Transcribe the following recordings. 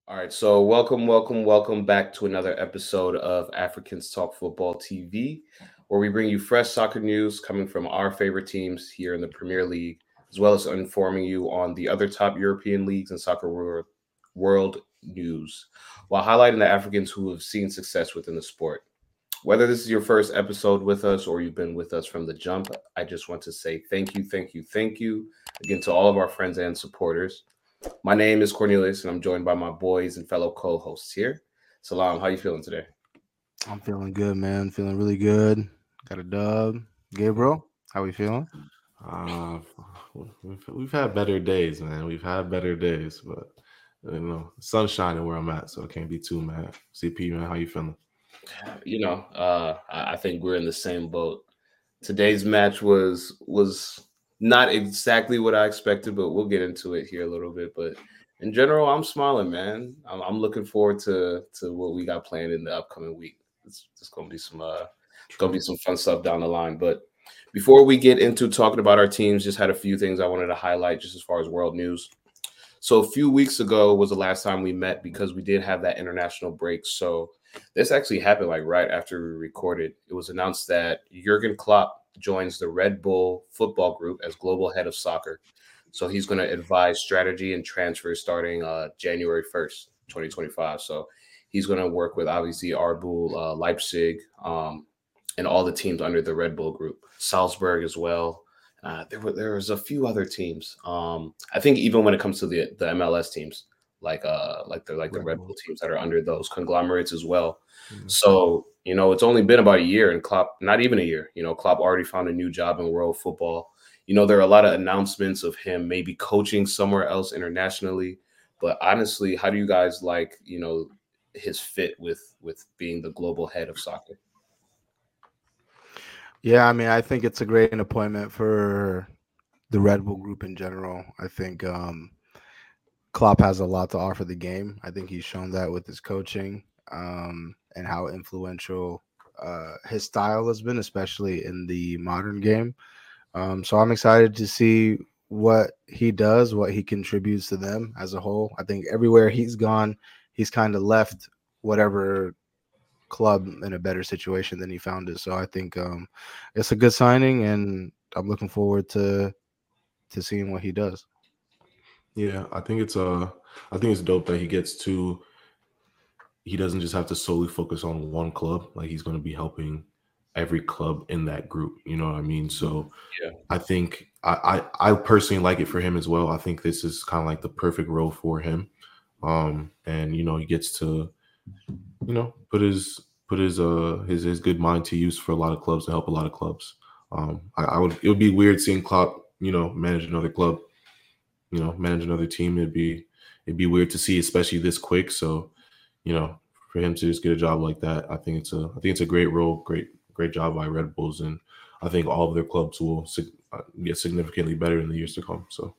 All right, so welcome back to another episode of Africans Talk Football TV, where we bring you fresh soccer news coming from our favorite teams here in the Premier League, as well as informing you on the other top European leagues and world news, while highlighting the Africans who have seen success within the sport. Whether this is your first episode with us or you've been with us from the jump, I just want to say thank you again to all of our friends and supporters. My name is Cornelius, and I'm joined by my boys and fellow co-hosts here. Salam, how you feeling today? I'm feeling good, man. Feeling really good. Got a dub. Gabriel, how we feeling? Uh, we've had better days, man. We've had better days, but the sun's shining where I'm at, so I can't be too mad. CP, man, how you feeling? I think we're in the same boat. Today's match was not exactly what I expected, but we'll get into it here a little bit. But in general, I'm smiling, man. I'm looking forward to what we got planned in the upcoming week. It's gonna be some fun stuff down the line. But before we get into talking about our teams, just had a few things I wanted to highlight just as far as world news. So a few weeks ago was the last time we met because we did have that international break. So this actually happened like right after we recorded. It was announced that Jurgen Klopp joins the Red Bull Football Group as global head of soccer. So he's going to advise strategy and transfers starting January 1st, 2025. So he's going to work with obviously Arbul, Leipzig, and all the teams under the Red Bull Group, Salzburg as well. There was a few other teams. I think even when it comes to the MLS teams, like the Red Bull teams that are under those conglomerates as well. Mhm. So it's only been about a year, and Klopp, not even a year. Klopp already found a new job in world football. There are a lot of announcements of him maybe coaching somewhere else internationally. But honestly, how do you guys like his fit with being the global head of soccer? Yeah, I mean, I think it's a great appointment for the Red Bull Group in general. I think Klopp has a lot to offer the game. I think he's shown that with his coaching and how influential his style has been, especially in the modern game. So I'm excited to see what he does, what he contributes to them as a whole. I think everywhere he's gone, he's kind of left whatever club in a better situation than he found it. So I think it's a good signing, and I'm looking forward to seeing what he does. Yeah, I think it's dope that he doesn't just have to solely focus on one club. Like he's going to be helping every club in that group. You know what I mean? So Yeah. I think I personally like it for him as well. I think this is kind of like the perfect role for him. And he gets to put his good mind to use for a lot of clubs to help a lot of clubs. It would be weird seeing Klopp manage another club, manage another team. It'd be weird to see, especially this quick. So for him to just get a job like that, I think it's a great role, great job by Red Bulls, and I think all of their clubs will get significantly better in the years to come. So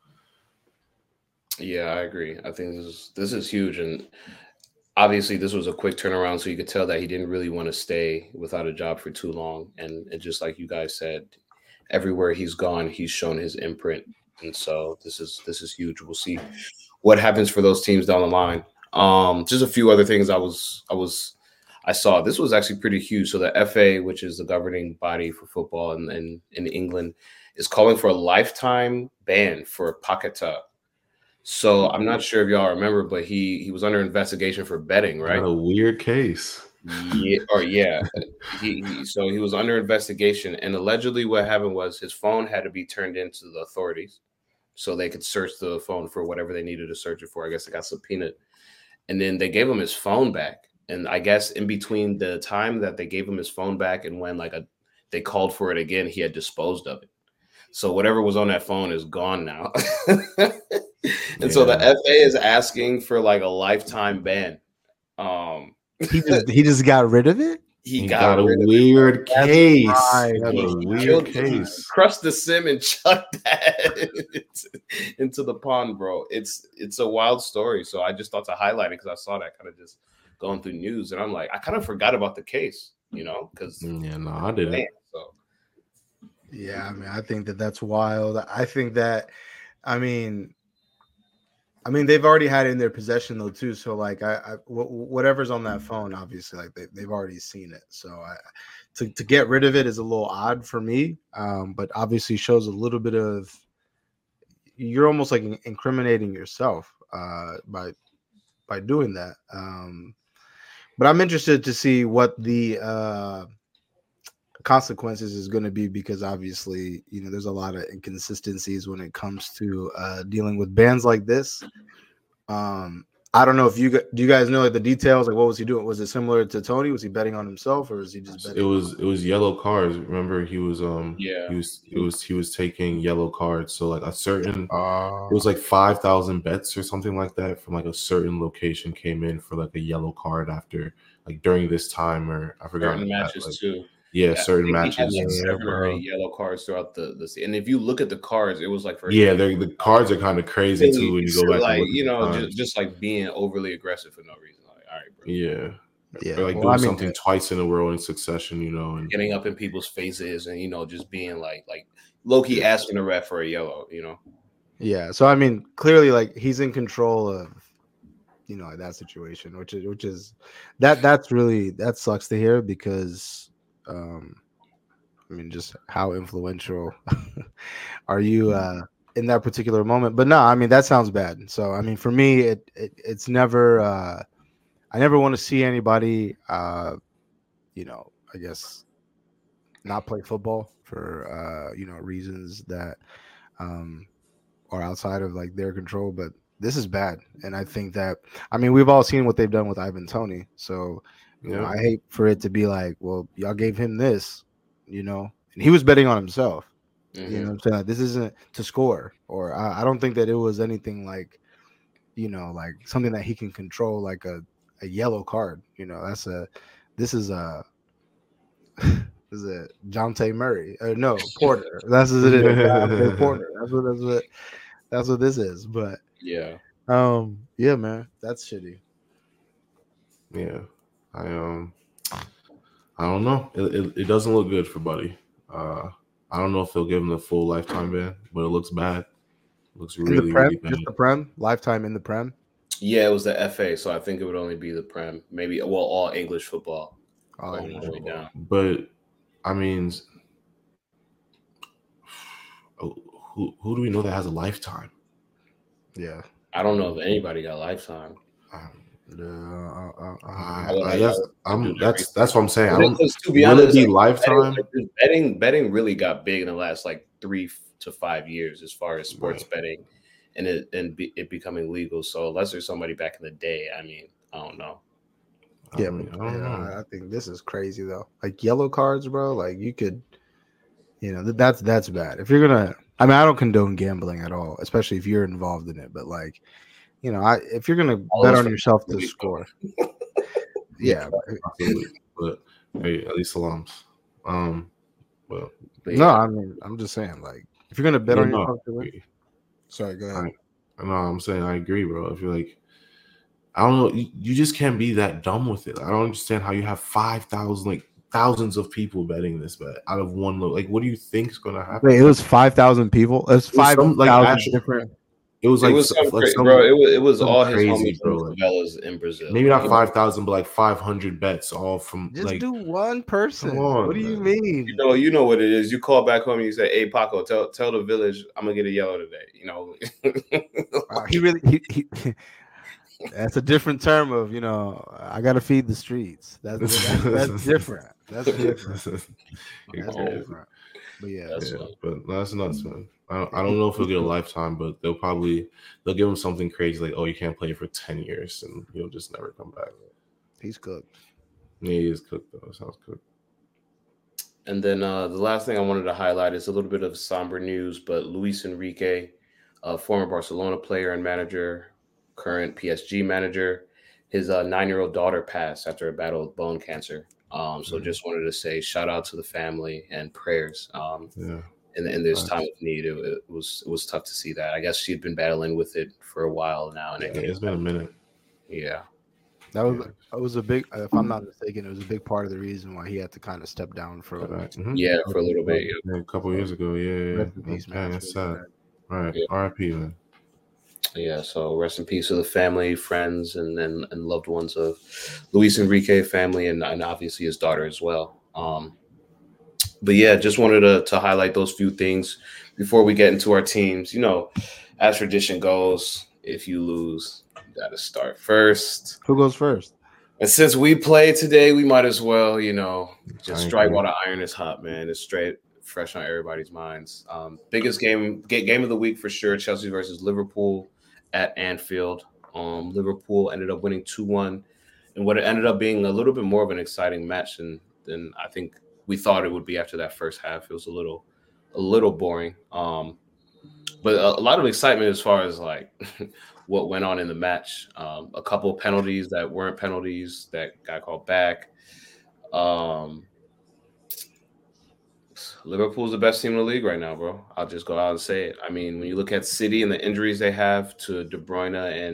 Yeah, I agree. I think this is huge, and obviously this was a quick turnaround, so you could tell that he didn't really want to stay without a job for too long. And just like you guys said, everywhere he's gone, he's shown his imprint, and so this is huge. We'll see what happens for those teams down the line. Just a few other things I saw. This was actually pretty huge. So the FA, which is the governing body for football in England, is calling for a lifetime ban for Paqueta. So I'm not sure if y'all remember, but he was under investigation for betting, got right? a weird case. Yeah. So he was under investigation, and allegedly what happened was his phone had to be turned into the authorities so they could search the phone for whatever they needed to search it for. I guess it got subpoenaed, and then they gave him his phone back. And I guess in between the time that they gave him his phone back and when they called for it again, he had disposed of it. So whatever was on that phone is gone now. And so the Yeah. FA is asking for like a lifetime ban. Um, He just got rid of it. he He got got a rid of it, bro. weird That's case. Right. He got a he weird killed he case. crushed the sim and chucked that into the pond, bro. It's a wild story. So I just thought to highlight it because I saw that kind of just going through news, and I'm like, I kind of forgot about the case, because Yeah, no, I didn't. so Yeah, I mean, I think that that's wild. I think that, I mean, I mean, they've already had it in their possession though too. So like, whatever's on that phone, obviously, like they've already seen it. So to get rid of it is a little odd for me. But obviously shows a little bit of you're almost like incriminating yourself by doing that. But I'm interested to see what the consequences is going to be, because obviously, you know, there's a lot of inconsistencies when it comes to dealing with bans like this. I don't know if do you guys know like the details? Like, what was he doing? Was it similar to Tony? Was he betting on himself, or was he just betting? It was yellow cards. Remember, he was Yeah. he was taking yellow cards. So like a certain it was like 5,000 bets or something like that from like a certain location came in for like a yellow card after like during this time, or I forgot. Certain matches like, too. Yeah, certain matches. He had like 7 or 8 yellow cards throughout the and if you look at the cards, it was like for the cards are kind of crazy too when you go back. Like, and look you know, at just like being overly aggressive for no reason. Like, all right, bro. Yeah. Or like doing something twice in a row in succession, you know, and getting up in people's faces and, you know, just being like low-key asking the ref for a yellow, you know. Yeah. So I mean, clearly, like he's in control of, you know, that situation, which is that's really that sucks to hear, because I mean, just how influential are you in that particular moment? But no, I mean, that sounds bad. So I mean, for me, it's never I never want to see anybody you know, I guess not play football for you know, reasons that are outside of like their control. But this is bad, and I think that, I mean, we've all seen what they've done with Ivan Toney. So you know, I hate for it to be like, well, y'all gave him this, you know, and he was betting on himself. Mm-hmm. You know what I'm saying? Like, this isn't to score, or I don't think that it was anything like, you know, like something that he can control, like a yellow card. You know, this is a Jonte Murray. No, Porter. That's what it is. Porter. That's what this is. But yeah, man, that's shitty. Yeah, I don't know. It doesn't look good for Buddy. I don't know if they'll give him the full lifetime ban, but it looks bad. It looks really bad. Just the Prem? Lifetime in the Prem? Yeah, it was the FA, so I think it would only be the Prem. Maybe, well, all English football. All English football. But I mean, who do we know that has a lifetime? Yeah, I don't know if anybody got lifetime. That's what I'm saying. I don't. To be honest, like, lifetime. Betting really got big in the last like 3 to 5 years as far as sports betting, and it becoming legal. So unless there's somebody back in the day, I mean, I don't know. Yeah, I think this is crazy though. Like yellow cards, bro. Like you could, you know, that's bad. If you're gonna, I mean, I don't condone gambling at all, especially if you're involved in it. But like, you know, if you're gonna bet on yourself to score, yeah. But hey, at least salams. Well, no, I mean, I'm just saying, like, if you're gonna bet on yourself to win. Sorry, go ahead. No, I'm saying I agree, bro. I feel like, I don't know, you just can't be that dumb with it. I don't understand how you have 5,000, like thousands of people betting this bet out of one look. Like, what do you think is gonna happen? Wait, it was 5,000 people. It was 5,000 different. It was like, bro. It was all his homies from favelas in Brazil. Maybe not 5,000, but like 500 bets, all from just like do one person. What do you mean? You know what it is. You call back home and you say, "Hey, Paco, tell the village I'm gonna get a yellow today." You know, he really he that's a different term of, you know, I gotta feed the streets. That's different. That's different. But yeah, but that's nuts, man. I don't know if he'll get a lifetime, but they'll give him something crazy like, oh, you can't play for 10 years and he'll just never come back. He's cooked. Yeah, he is cooked though. Sounds cooked. And then the last thing I wanted to highlight is a little bit of somber news, but Luis Enrique, former Barcelona player and manager, current PSG manager, his 9-year-old daughter passed after a battle with bone cancer. So just wanted to say shout out to the family and prayers. In this time of need, it was tough to see that. I guess she'd been battling with it for a while now, and it's been a minute. Yeah, that was a big. If I'm not mistaken, it was a big part of the reason why he had to kind of step down for for a little bit. Yeah, a couple years ago. Yeah. That's sad. All right, RIP, man. Yeah, so rest in peace to the family, friends, and loved ones of Luis Enrique family, and obviously his daughter as well. But yeah, just wanted to highlight those few things before we get into our teams. As tradition goes, if you lose, you got to start first. Who goes first? And since we play today, we might as well, just I strike agree. while the iron is hot, man. It's straight fresh on everybody's minds. Biggest game of the week for sure. Chelsea versus Liverpool at Anfield. Liverpool ended up winning 2-1, and what it ended up being a little bit more of an exciting match than I think we thought it would be after that first half. It was a little boring. But a lot of excitement as far as like what went on in the match. A couple of penalties that weren't penalties that got called back. Liverpool's the best team in the league right now, bro. I'll just go out and say it. I mean, when you look at City and the injuries they have to De Bruyne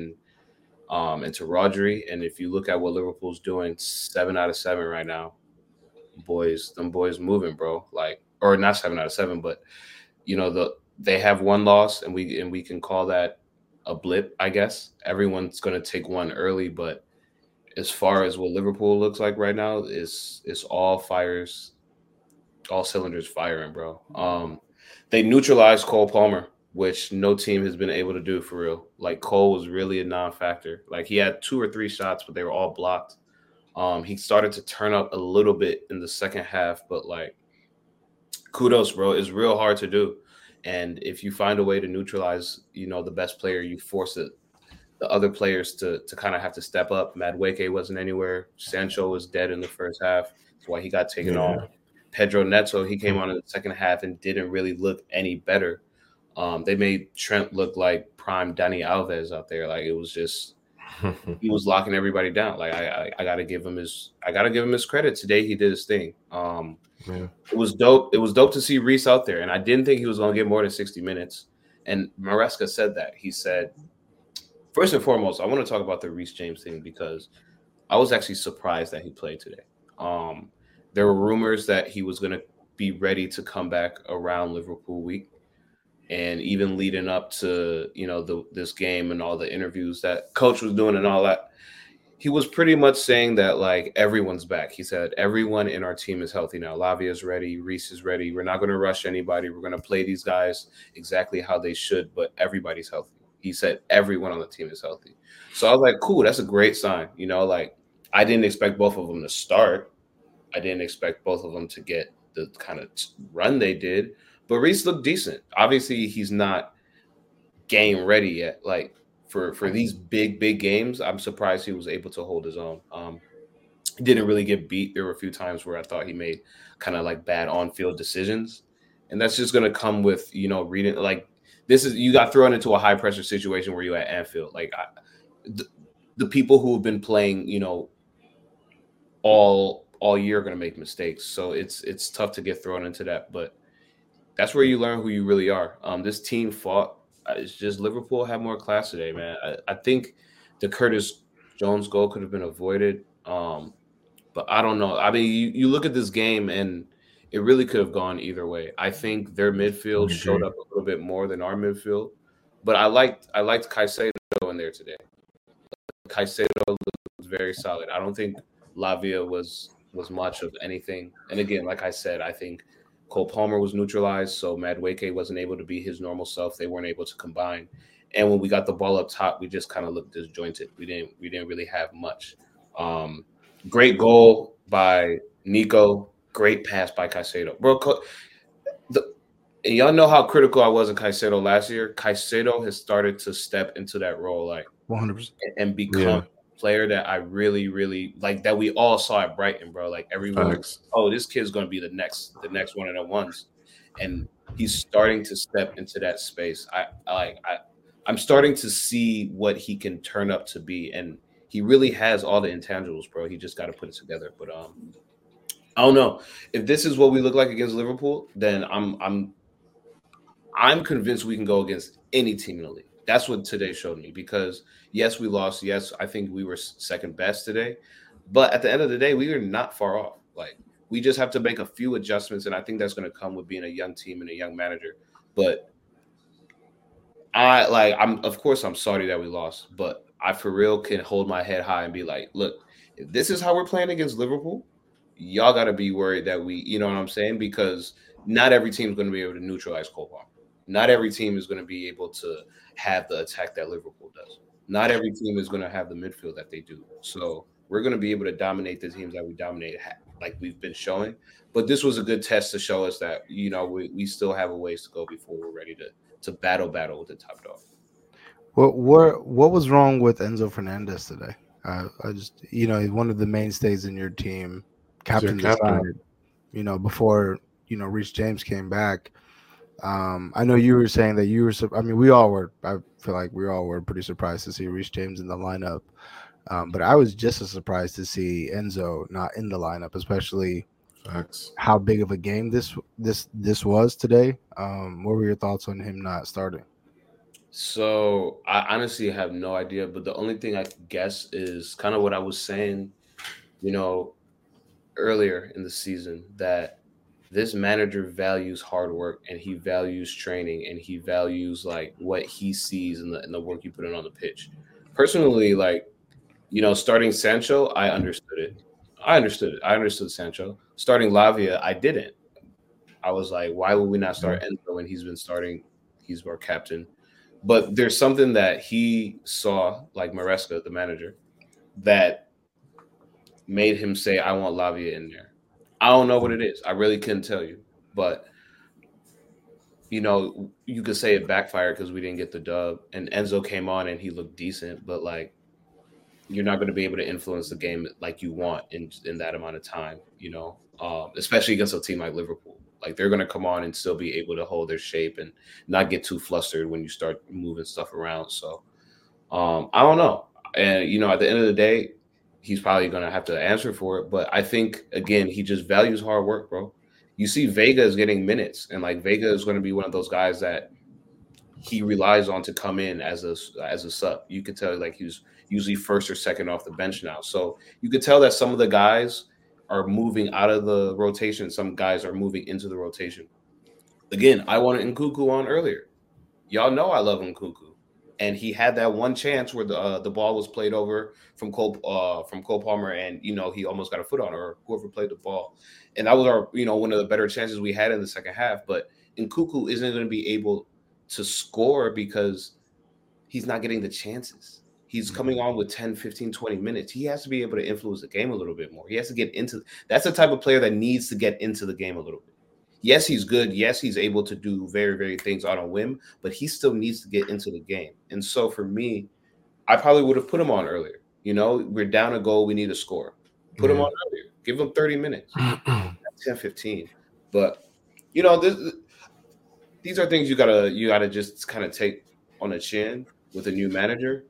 and to Rodri, and if you look at what Liverpool's doing, 7 out of 7 right now, them boys moving, bro. Like, or not 7 out of 7, but they have one loss, and we can call that a blip, I guess. Everyone's going to take one early, but as far as what Liverpool looks like right now, is all cylinders firing, bro. They neutralized Cole Palmer, which no team has been able to do for real. Like, Cole was really a non-factor. Like, he had 2 or 3 shots, but they were all blocked. He started to turn up a little bit in the second half, but like, kudos, bro. It's real hard to do. And if you find a way to neutralize, the best player, you force the other players to kind of have to step up. Madueke wasn't anywhere. Sancho was dead in the first half. That's why he got taken off. Pedro Neto, he came on in the second half and didn't really look any better. They made Trent look like prime Dani Alves out there. Like, it was just he was locking everybody down. Like, I gotta give him his credit. Today he did his thing. Yeah. It was dope. It was dope to see Reece out there, and I didn't think he was going to get more than 60 minutes. And Maresca said that. He said, first and foremost, I want to talk about the Reece James thing because I was actually surprised that he played today. There were rumors that he was going to be ready to come back around Liverpool week, and even leading up to this game and all the interviews that coach was doing and all that. He was pretty much saying that, like, everyone's back. He said, everyone in our team is healthy now. Lavia's ready. Reece is ready. We're not going to rush anybody. We're going to play these guys exactly how they should, but everybody's healthy. He said everyone on the team is healthy. So I was like, cool, that's a great sign. Like, I didn't expect both of them to start. I didn't expect both of them to get the kind of run they did. But Reece looked decent. Obviously, he's not game ready yet. Like, for these big games, I'm surprised he was able to hold his own. He didn't really get beat. There were a few times where I thought he made kind of like bad on-field decisions, and that's just going to come with reading. Like, you got thrown into a high-pressure situation where you're at Anfield. Like, the people who have been playing all year are going to make mistakes, so it's tough to get thrown into that. But that's where you learn who you really are. This team fought. It's just Liverpool had more class today, man. I think the Curtis Jones goal could have been avoided. But I don't know. I mean, you look at this game, and it really could have gone either way. I think their midfield showed up a little bit more than our midfield. But I liked Caicedo in there today. Caicedo was very solid. I don't think Lavia was much of anything. And again, like I said, I think Cole Palmer was neutralized, so Madueke wasn't able to be his normal self. They weren't able to combine. And when we got the ball up top, we just kind of looked disjointed. We didn't really have much. Great goal by Nico. Great pass by Caicedo. Bro, and y'all know how critical I was in Caicedo last year. Caicedo has started to step into that role, like 100%, and become a player that I really, really like, that we all saw at Brighton, bro. Like, everyone, this kid's going to be the next one of the ones. And he's starting to step into that space. I'm starting to see what he can turn up to be. And he really has all the intangibles, bro. He just got to put it together. But I don't know. If this is what we look like against Liverpool, then I'm convinced we can go against any team in the league. That's what today showed me, because yes, we lost. Yes, I think we were second best today, but at the end of the day, we were not far off. Like, we just have to make a few adjustments, and I think that's going to come with being a young team and a young manager. But Of course I'm sorry that we lost, but I for real can hold my head high and be like, look, if this is how we're playing against Liverpool, y'all got to be worried that you know what I'm saying? Because not every team is going to be able to neutralize Cole Palmer. Not every team is going to be able to have the attack that Liverpool does. Not every team is going to have the midfield that they do. So we're going to be able to dominate the teams that we dominate, like we've been showing. But this was a good test to show us that, you know, we still have a ways to go before we're ready to battle with the top dog. What was wrong with Enzo Fernandez today? I just, you know, he's one of the mainstays in your team, captain decided, you know, before, you know, Reece James came back. I know you were saying that you were, I mean, we all were, I feel like we all were pretty surprised to see Reece James in the lineup. But I was just as surprised to see Enzo not in the lineup, especially how big of a game this was today. What were your thoughts on him not starting? So I honestly have no idea, but the only thing I could guess is kind of what I was saying, you know, earlier in the season, that this manager values hard work and he values training and he values like what he sees in the work you put in on the pitch. Personally, like, you know, starting Sancho, I understood it. I understood Sancho. Starting Lavia, I didn't. I was like, why would we not start Enzo when he's been starting? He's our captain. But there's something that he saw, like Maresca, the manager, that made him say, I want Lavia in there. I don't know what it is. I really couldn't tell you. But, you know, you could say it backfired because we didn't get the dub. And Enzo came on and he looked decent. But, like, you're not going to be able to influence the game like you want in that amount of time, you know, especially against a team like Liverpool. Like, they're going to come on and still be able to hold their shape and not get too flustered when you start moving stuff around. So I don't know. And, you know, at the end of the day, he's probably going to have to answer for it. But I think, again, he just values hard work, bro. You see Vega is getting minutes. And, like, Vega is going to be one of those guys that he relies on to come in as a sub. You could tell, like, he's usually first or second off the bench now. So you could tell that some of the guys are moving out of the rotation. Some guys are moving into the rotation. Again, I wanted Nkunku on earlier. Y'all know I love Nkunku. And he had that one chance where the ball was played over from Cole Palmer, and, you know, he almost got a foot on, or whoever played the ball. And that was our, you know, one of the better chances we had in the second half. But Nkunku isn't going to be able to score because he's not getting the chances. He's coming on with 10, 15, 20 minutes. He has to be able to influence the game a little bit more. He has to get into – that's the type of player that needs to get into the game a little bit. Yes, he's good. Yes, he's able to do very, very things on a whim, but he still needs to get into the game. And so for me, I probably would have put him on earlier. You know, we're down a goal. We need a score. Put him on earlier. Give him 30 minutes, 10, 15. But, you know, these are things you gotta just kind of take on the chin with a new manager.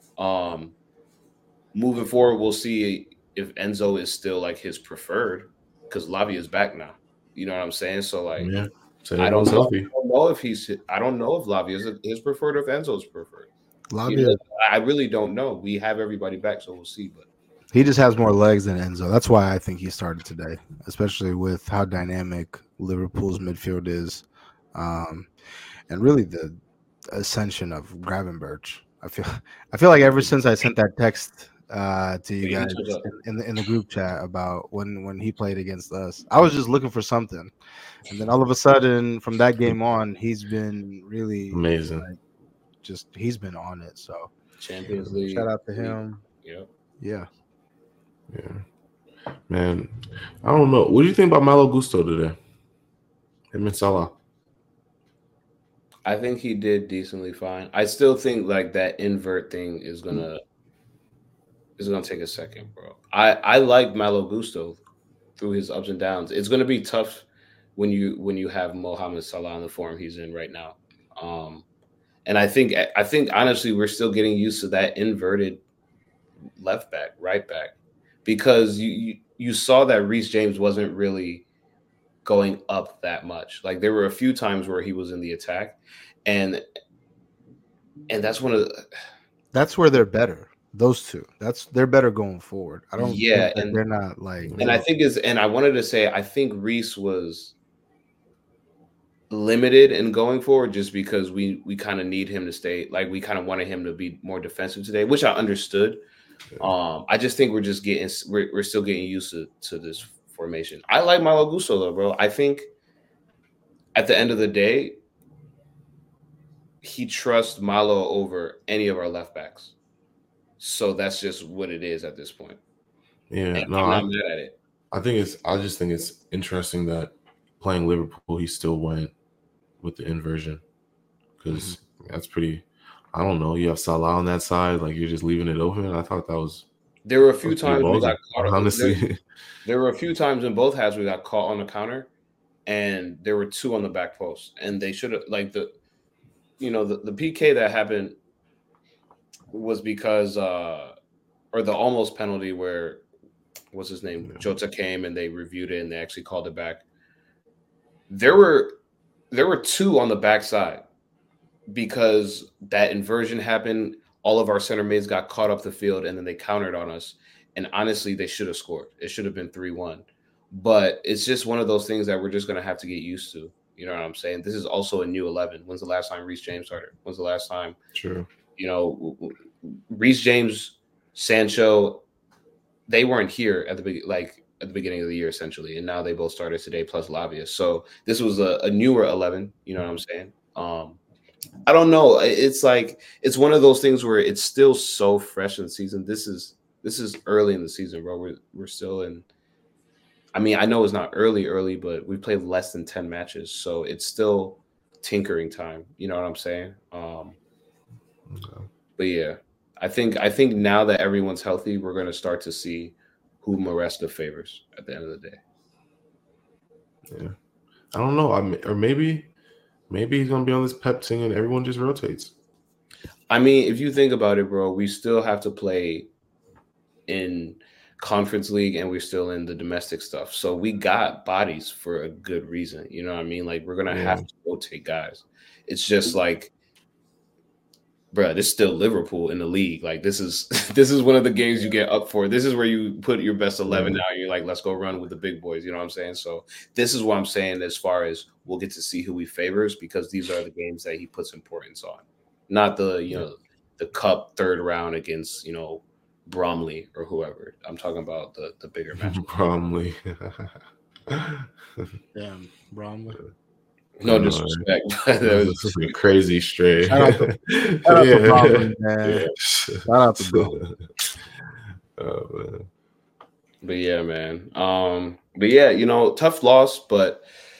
Moving forward, we'll see if Enzo is still like his preferred, because Lavia is back now. You know what I'm saying? So, like, I don't know if Lavia is his preferred or if Enzo's preferred. Lavia, you know, I really don't know. We have everybody back, so we'll see. But he just has more legs than Enzo. That's why I think he started today, especially with how dynamic Liverpool's midfield is, and really the ascension of Gravenberch. I feel like ever since I sent that text to you guys in the group chat about when he played against us, I was just looking for something, and then all of a sudden from that game on, he's been really amazing. Like, he's been on it. So Champions League, shout out to him. Yeah, man. I don't know. What do you think about Malo Gusto today? Him and Salah. I think he did decently fine. I still think like that invert thing is gonna take a second, bro. I like Malo Gusto through his ups and downs. It's gonna be tough when you have Mohamed Salah in the form he's in right now. And I think honestly we're still getting used to that inverted left back, right back, because you saw that Reece James wasn't really going up that much. Like, there were a few times where he was in the attack, and that's that's where they're better. Those two, they're better going forward. I don't. Yeah, think and they're not like. And I think I wanted to say I think Reece was limited in going forward just because we kind of need him to stay. Like we kind of wanted him to be more defensive today, which I understood. I just think we're still getting used to this formation. I like Malo Gusto though, bro. I think at the end of the day, he trusts Malo over any of our left backs. So that's just what it is at this point. Yeah, and I'm not mad at it. I just think it's interesting that playing Liverpool, he still went with the inversion because that's pretty. I don't know. You have Salah on that side, like you're just leaving it open. I thought that was. There were a few times we got caught. Honestly, there were a few times in both halves we got caught on the counter, and there were 2 on the back post, and they should have the PK that happened was because or the almost penalty where what's his name Jota came and they reviewed it and they actually called it back. There were 2 on the backside because that inversion happened. All of our center mids got caught up the field and then they countered on us. And honestly, they should have scored. It should have been 3-1. But it's just one of those things that we're just going to have to get used to. You know what I'm saying? This is also a new 11. When's the last time Reece James started? When's the last time? True. Reece James, Sancho, they weren't here at the beginning of the year, essentially. And now they both started today, plus Lavia. So this was a newer 11. You know what I'm saying? I don't know. It's like it's one of those things where it's still so fresh in the season. This is early in the season, bro. We're still in. I mean, I know it's not early, but we played less than 10 matches, so it's still tinkering time. You know what I'm saying? But yeah, I think now that everyone's healthy, we're going to start to see who Maresca favors at the end of the day. Yeah, I don't know. Or maybe he's going to be on this Pep thing and everyone just rotates. I mean, if you think about it, bro, we still have to play in Conference League and we're still in the domestic stuff. So we got bodies for a good reason. You know what I mean? Like we're going to have to rotate guys. It's just like, bro, this is still Liverpool in the league. Like this is one of the games you get up for. This is where you put your best 11 out and you're like, let's go run with the big boys. You know what I'm saying? So this is what I'm saying as far as we'll get to see who he favors because these are the games that he puts importance on. Not the, the cup third round against, Bromley or whoever. I'm talking about the bigger match. Bromley. Damn, Bromley. No disrespect. But that was a crazy stray. Shout out to Bromley, man. Shout out to Bromley. Oh, man. But yeah, man. But yeah, tough loss, but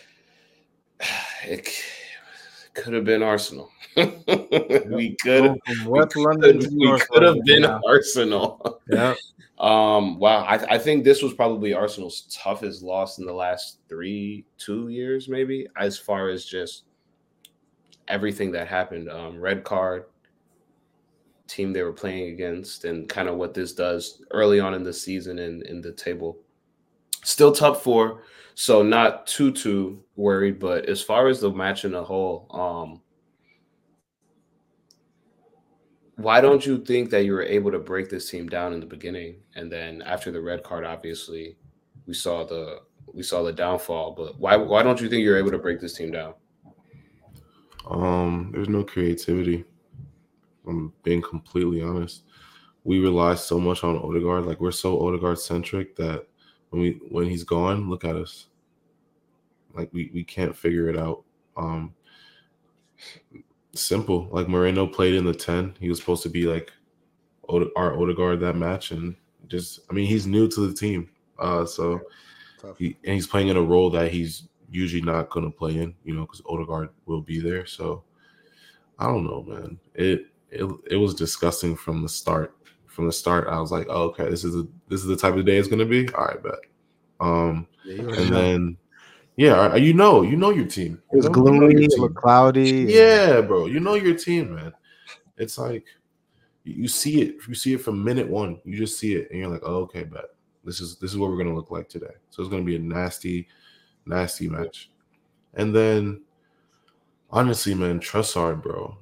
it could have been Arsenal. we could have been Arsenal. Yeah. Wow. I think this was probably Arsenal's toughest loss in the last 2 years, maybe, as far as just everything that happened. Red card, team they were playing against, and kind of what this does early on in the season and in the table. Still top 4, so not too worried. But as far as the match in a whole, why don't you think that you were able to break this team down in the beginning, and then after the red card, obviously, we saw the downfall. But why don't you think you're able to break this team down? There's no creativity. I'm being completely honest. We rely so much on Odegaard. Like we're so Odegaard centric that when he's gone, look at us. Like we can't figure it out. Simple. Like Moreno played in the 10. He was supposed to be like our Odegaard that match, and he's new to the team. So he's playing in a role that he's usually not going to play in, because Odegaard will be there. So I don't know, man. It was disgusting from the start. From the start, I was like, oh, okay, this is the type of day it's going to be. All right, bet. And then. Yeah, you know your team. It was gloomy, it was cloudy. Yeah, bro, you know your team, man. It's like you see it. You see it from minute 1. You just see it, and you're like, "Oh, okay, bet this is what we're gonna look like today." So it's gonna be a nasty, nasty match. And then, honestly, man, Trossard, bro,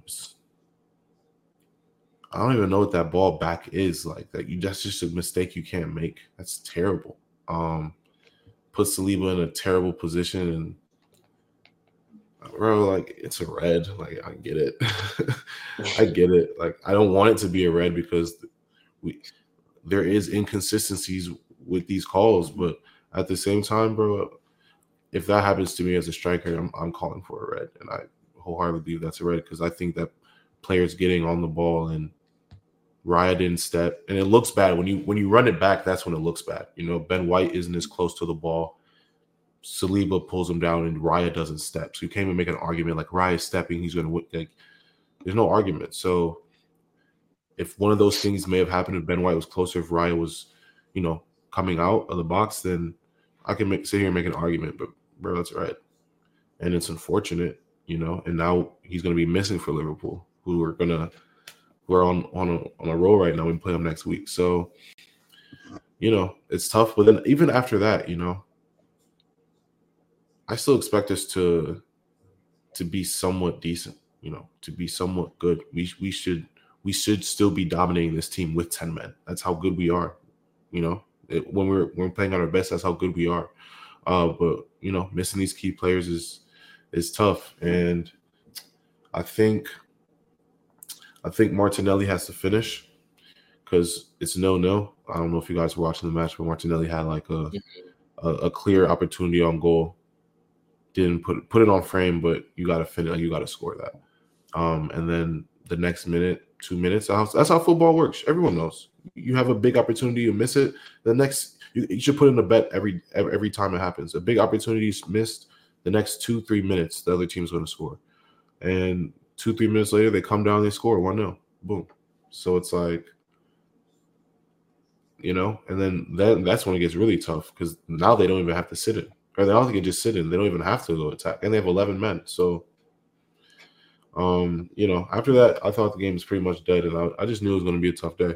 I don't even know what that ball back is like. That's just a mistake you can't make. That's terrible. Put Saliba in a terrible position, and Bro, like it's a red. Like I get it. I get it. Like I don't want it to be a red because there is inconsistencies with these calls, but at the same time, bro, if that happens to me as a striker, I'm calling for a red, and I wholeheartedly believe that's a red because I think that players getting on the ball and Raya didn't step, and it looks bad when you run it back. That's when it looks bad. You know, Ben White isn't as close to the ball. Saliba pulls him down, and Raya doesn't step. So you can't even make an argument like Raya's stepping. He's going to like. There's no argument. So if one of those things may have happened if Ben White was closer, if Raya was, coming out of the box, then I can sit here and make an argument. But bro, that's right, and it's unfortunate, And now he's going to be missing for Liverpool, who are on a roll right now. We play them next week, so it's tough. But then even after that, I still expect us to be somewhat decent, to be somewhat good. We should still be dominating this team with 10 men. That's how good we are, when we're playing at our best. That's how good we are. But missing these key players is tough, and I think Martinelli has to finish because it's no. I don't know if you guys were watching the match, but Martinelli had like a clear opportunity on goal. Didn't put it on frame, but you got to finish. You got to score that. And then the next 2 minutes, that's how football works. Everyone knows. You have a big opportunity, you miss it. The next, you should put in a bet every time it happens. A big opportunity is missed. The next 2-3 minutes, the other team's going to score. And 2-3 minutes later, they come down, they score 1-0. Boom. So it's like, and then that's when it gets really tough because now they don't even have to sit in. Or they all can just sit in. They don't even have to go attack. And they have 11 men. So, after that, I thought the game was pretty much dead. And I just knew it was going to be a tough day.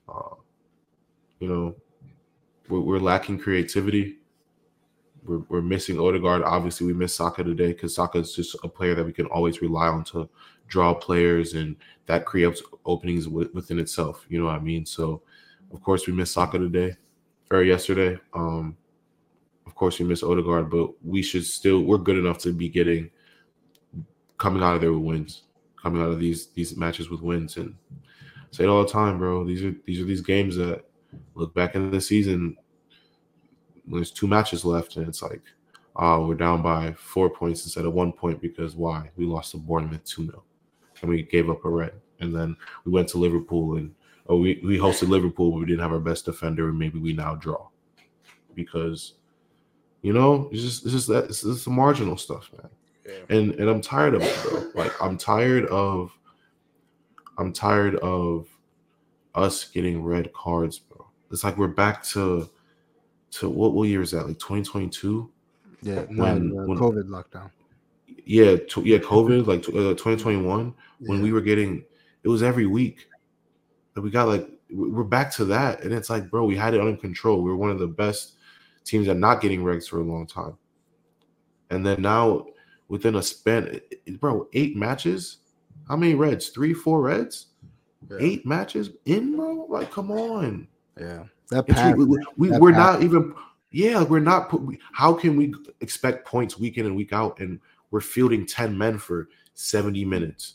We're lacking creativity. We're missing Odegaard. Obviously, we miss Saka today because Saka is just a player that we can always rely on to draw players. And that creates openings within itself. You know what I mean? So, of course, we missed Saka yesterday. Of course, we miss Odegaard, but we're good enough to be coming out of there with wins, coming out of these matches with wins. And I say it all the time, bro. These are these games that look back in the season when there's 2 matches left, and it's like, we're down by 4 points instead of 1 point because why? We lost to Bournemouth 2-0, and we gave up a red. And then we went to Liverpool, and we hosted Liverpool, but we didn't have our best defender, and maybe we now draw because. It's just that it's the marginal stuff, man. Yeah. And I'm tired of it, bro. Like I'm tired of us getting red cards, bro. It's like we're back to what year is that? Like 2022? Yeah, when COVID lockdown. Yeah, COVID, like 2021, when we were getting it was every week. And we got we're back to that, and it's like, bro, we had it under control. We were one of the best teams are not getting regs for a long time. And then now within a span, bro, 8 matches? How many reds? 3-4 reds? Yeah. 8 matches in, bro? Like, come on. Yeah. We're not even, we're not, how can we expect points week in and week out and we're fielding 10 men for 70 minutes?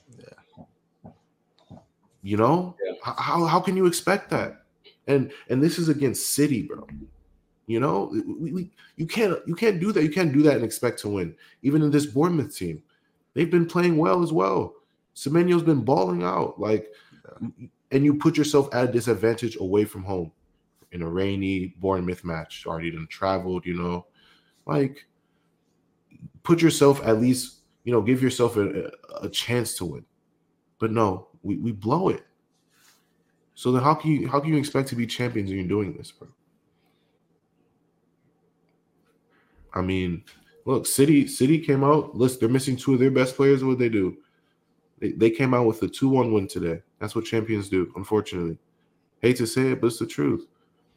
Yeah. How can you expect that? And this is against City, bro. You can't do that. You can't do that and expect to win. Even in this Bournemouth team, they've been playing well as well. Semenyo's been balling out, and you put yourself at a disadvantage away from home in a rainy Bournemouth match. Already done traveled, put yourself at least, give yourself a chance to win. But no, we blow it. So then how can you expect to be champions when you're doing this, bro? I mean, look, City came out. Listen, they're missing 2 of their best players. What they do? They came out with a 2-1 win today. That's what champions do, unfortunately. Hate to say it, but it's the truth.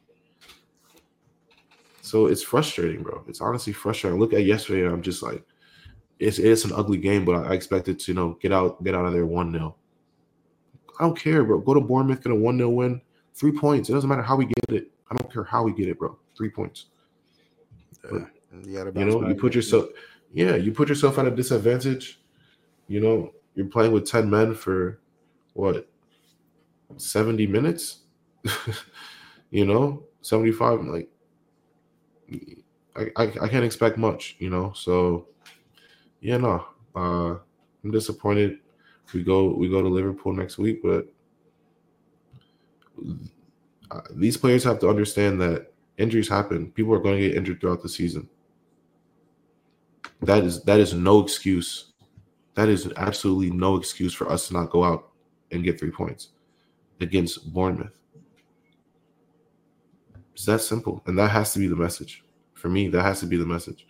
So it's frustrating, bro. It's honestly frustrating. Look at yesterday, and I'm just like, it's an ugly game, but I expected to, get out of there 1-0. I don't care, bro. Go to Bournemouth, get a 1-0 win, 3 points. It doesn't matter how we get it. I don't care how we get it, bro. 3 points. Yeah. But, you put yourself. yeah, you put yourself at a disadvantage. You're playing with 10 men for what, 70 minutes? 75. Like, I can't expect much. So yeah, no. I'm disappointed. We go to Liverpool next week, but these players have to understand that injuries happen. People are going to get injured throughout the season. That is no excuse. That is absolutely no excuse for us to not go out and get 3 points against Bournemouth. It's that simple, and that has to be the message. For me, that has to be the message.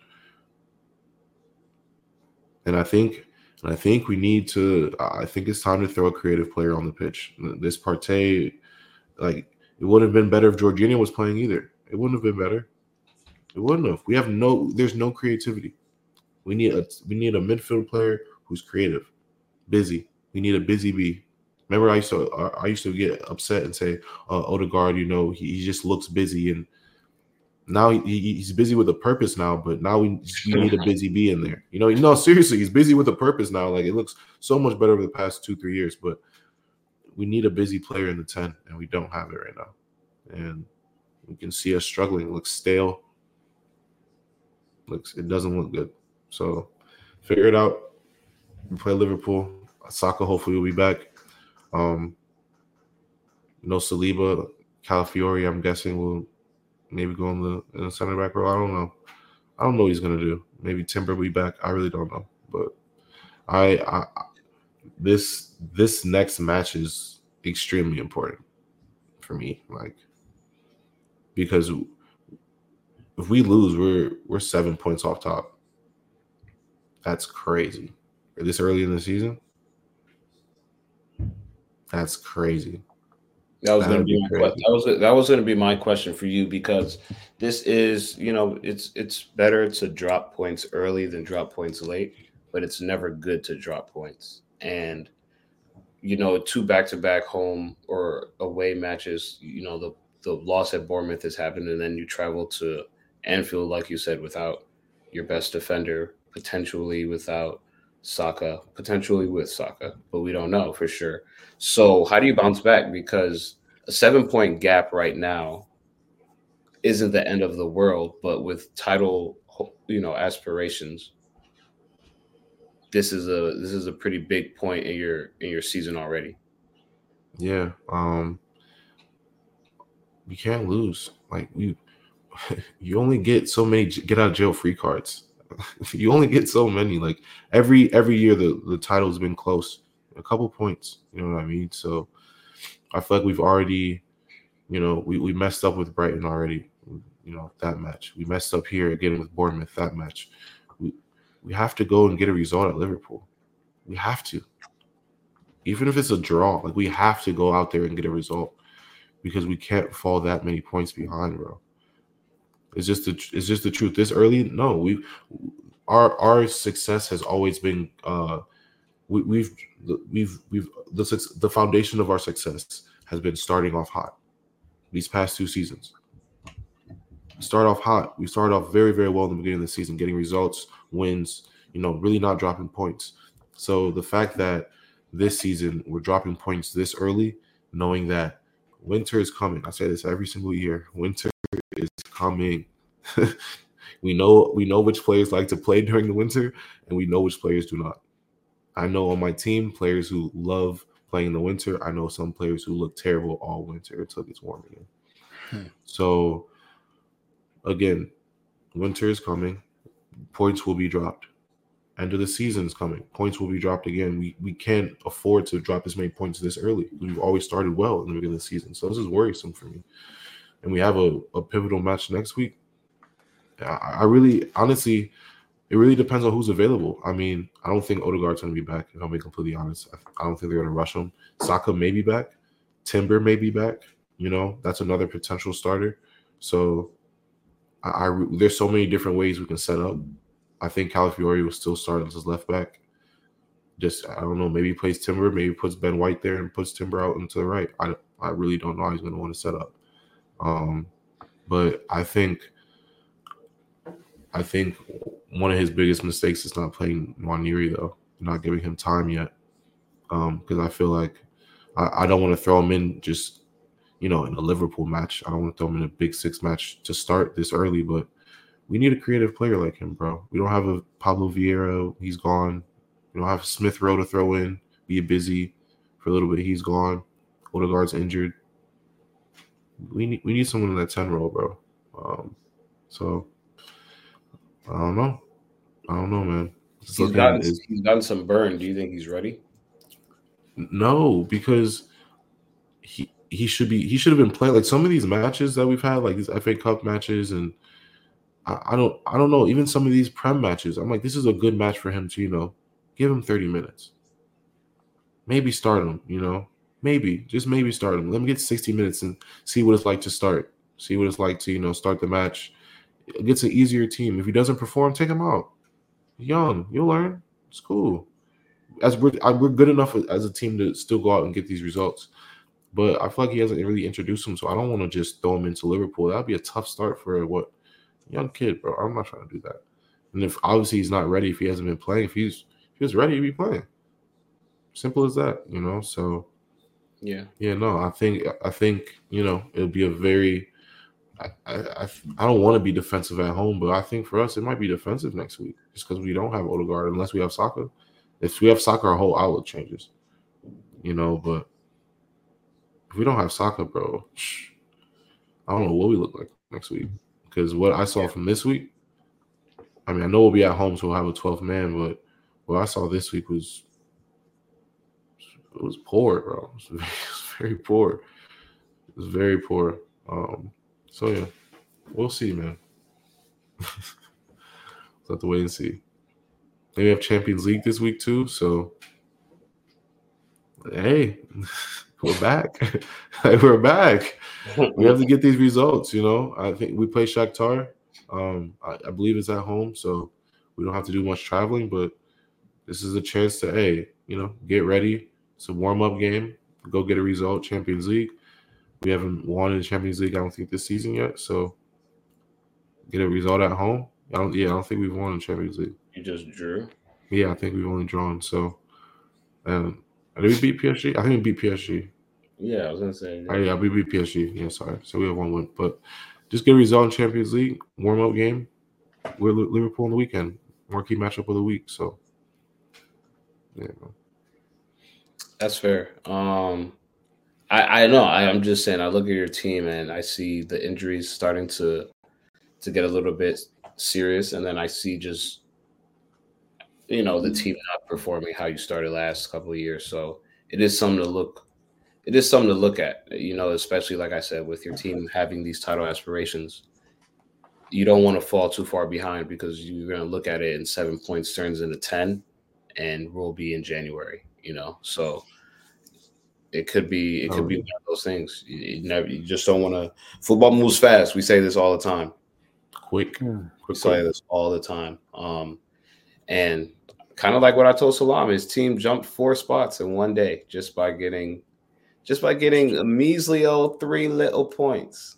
And I think we need to. I think it's time to throw a creative player on the pitch. This Partey, like, it wouldn't have been better if Jorginho was playing either. It wouldn't have been better. It wouldn't have. There's no creativity. We need a midfield player who's creative, busy. We need a busy bee. Remember, I used to get upset and say, Odegaard, he just looks busy, and now he's busy with a purpose now. But now we need a busy bee in there. No, seriously, he's busy with a purpose now. Like, it looks so much better over the past 2-3 years. But we need a busy player in the 10, and we don't have it right now. And we can see us struggling. It looks stale. It doesn't look good. So figure it out. We play Liverpool. Saka hopefully will be back. Saliba, Calafiori, I'm guessing will maybe go in the center back row. I don't know. I don't know what he's gonna do. Maybe Timber will be back. I really don't know. But this next match is extremely important for me. Like, because if we lose, we're 7 points off top. That's crazy. This early in the season? That's crazy. That was going to be my question for you, because this is, it's better to drop points early than drop points late, but it's never good to drop points. And 2 back-to-back home or away matches, the loss at Bournemouth has happened, and then you travel to Anfield, like you said, without your best defender, potentially without Saka, potentially with Saka, but we don't know for sure. So how do you bounce back? Because a 7-point gap right now isn't the end of the world, but with title, aspirations, this is a pretty big point in your season already. Yeah, we can't lose. Like, you only get so many get out of jail free cards. You only get so many. Like, every year the title's been close, a couple points. You know what I mean? So I feel like we've already, we messed up with Brighton already. That match. We messed up here again with Bournemouth. That match. We have to go and get a result at Liverpool. We have to, even if it's a draw. Like, we have to go out there and get a result, because we can't fall that many points behind, bro. It's just the truth. This early, no, our success has always been the foundation of our success has been starting off hot. These past 2 seasons, start off hot. We started off very, very well in the beginning of the season, getting results, wins, really not dropping points. So the fact that this season we're dropping points this early, knowing that winter is coming. I say this every single year. Winter is coming. We know which players like to play during the winter, and we know which players do not. I know on my team players who love playing in the winter. I know some players who look terrible all winter until it gets warm again. So again, winter is coming. Points will be dropped. End of the season is coming. Points will be dropped again. We can't afford to drop this many points this early. We've always started well in the beginning of the season. So this is worrisome for me. And we have a pivotal match next week. I really, honestly, it really depends on who's available. I mean, I don't think Odegaard's going to be back, if I'm being completely honest. I don't think they're going to rush him. Saka may be back. Timber may be back. That's another potential starter. So there's so many different ways we can set up. I think Calafiori will still start as his left back. Just, I don't know, maybe he plays Timber, maybe puts Ben White there and puts Timber out into the right. I really don't know how he's going to want to set up. But I think one of his biggest mistakes is not playing Nwaneri, though, not giving him time yet. Because I feel like I don't want to throw him in just, in a Liverpool match. I don't want to throw him in a Big Six match to start this early, but we need a creative player like him, bro. We don't have a Pablo Vieira. He's gone. We don't have Smith Rowe to throw in. Be busy for a little bit. He's gone. Odegaard's injured. We need someone in that 10 role, bro. So I don't know, man. He's gotten some burn. Do you think he's ready? No, because he should have been playing like some of these matches that we've had, like these FA Cup matches, and I don't know, even some of these Prem matches. I'm like, this is a good match for him to, give him 30 minutes. Maybe start him, maybe start him. Let him get 60 minutes and see what it's like to start. See what it's like to, start the match. It gets an easier team. If he doesn't perform, take him out. Young, you'll learn. It's cool. As we're good enough as a team to still go out and get these results. But I feel like he hasn't really introduced him, so I don't want to just throw him into Liverpool. That'd be a tough start for a young kid, bro. I'm not trying to do that. And if obviously he's not ready, if he hasn't been playing, if he was ready, he'd be playing. Simple as that, So yeah, no, I think it'll be a very. I don't want to be defensive at home, but I think for us it might be defensive next week just because we don't have Odegaard unless we have Saka. If we have Saka, our whole outlook changes, But if we don't have Saka, bro, I don't know what we look like next week. Because what I saw from this week, I mean, I know we'll be at home, so we'll have a 12th man, but what I saw this week was poor, bro. It was very poor. It was very poor. So yeah, we'll see, man. We'll have to wait and see. Then we have Champions League this week too, so hey, we're back. We're back. We have to get these results, I think we play Shakhtar. I believe it's at home, so we don't have to do much traveling, but this is a chance to, get ready. It's a warm-up game. Go get a result, Champions League. We haven't won in the Champions League, I don't think, this season yet, so get a result at home. I don't think we've won in the Champions League. You just drew? Yeah, I think we've only drawn, so did we beat PSG? I think we beat PSG. Yeah, I was gonna say. Yeah, we beat PSG. Yeah, sorry. So we have 1 win, but just get a result in Champions League warm up game. We're Liverpool on the weekend, marquee matchup of the week. So, yeah, that's fair. I know. I'm just saying. I look at your team and I see the injuries starting to get a little bit serious, and then I see just the team not performing how you started last couple of years. So it is something to look. It is something to look at, especially like I said, with your team having these title aspirations. You don't want to fall too far behind because you're going to look at it and 7 points turns into 10, and we'll be in January. So it could be one of those things. You just don't want to. Football moves fast. We say this all the time. Quick. We say this all the time. And kind of like what I told Salam, his team jumped 4 spots in one day just by getting a measly old 3 little points.